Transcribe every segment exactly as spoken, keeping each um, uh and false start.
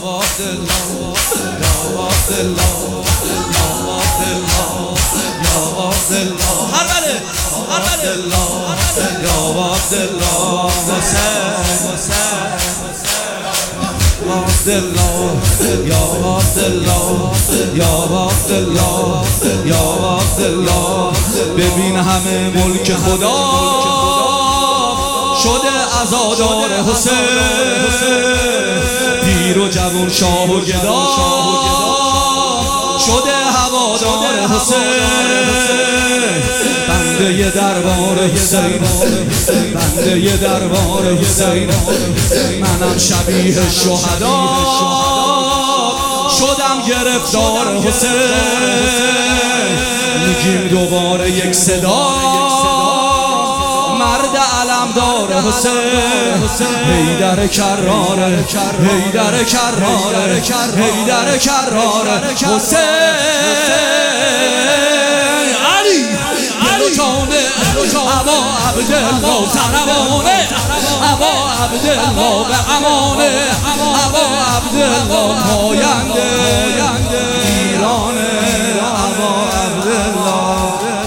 عبدالله یا عبدالله یا عبدالله یا عبدالله هر بله هر بله یا عبدالله حسین عبدالله یا عبدالله یا عبدالله یا عبدالله ببین همه ملک خدا شده عزادار حسین پیر و جوان شاه و گدا شده هوادار حسین بنده دربار حسین بنده دربار حسین منم شبیه شهدا شدم گرفتار حسین میگیم دوباره یک صدا مرد علمدار حسین حیدر کراره حیدر کراره حیدر کراره حسین علی علی جانه ابا عبدالله سرمانه ابا عبدالله به امانه ابا عبدالله پاینده ایرانه ابا عبدالله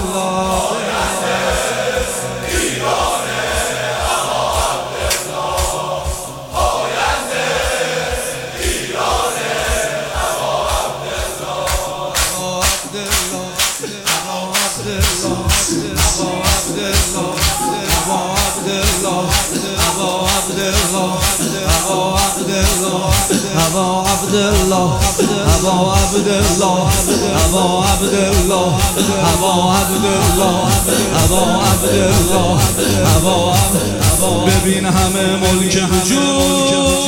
Aba Abdullah, Aba Abdullah, Aba Abdullah, Aba Abdullah, Aba Abdullah, Aba Abdullah. ببین همه ملک وجود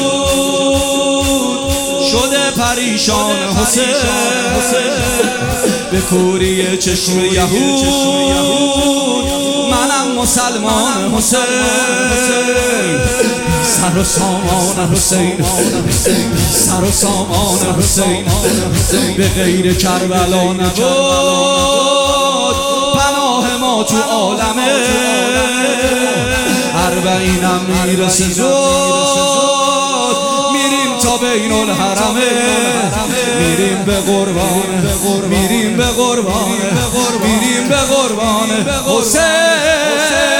شده پریشان حسین به کوری چشم یهود منم مسلمان حسین سر و سامان حسین سر و سامان حسین به غیر کربلا نجات پناه ما تو عالمه اربعینم میرسه زود میریم تا بین الحرمه میریم به قربان میریم به قربان میریم به قربان حسین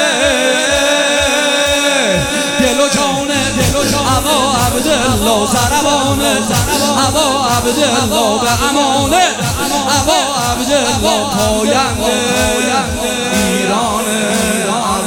دل و جانه ابا عبدالله زربانه ابا عبدالله به امانه ابا عبدالله پاینده ایرانه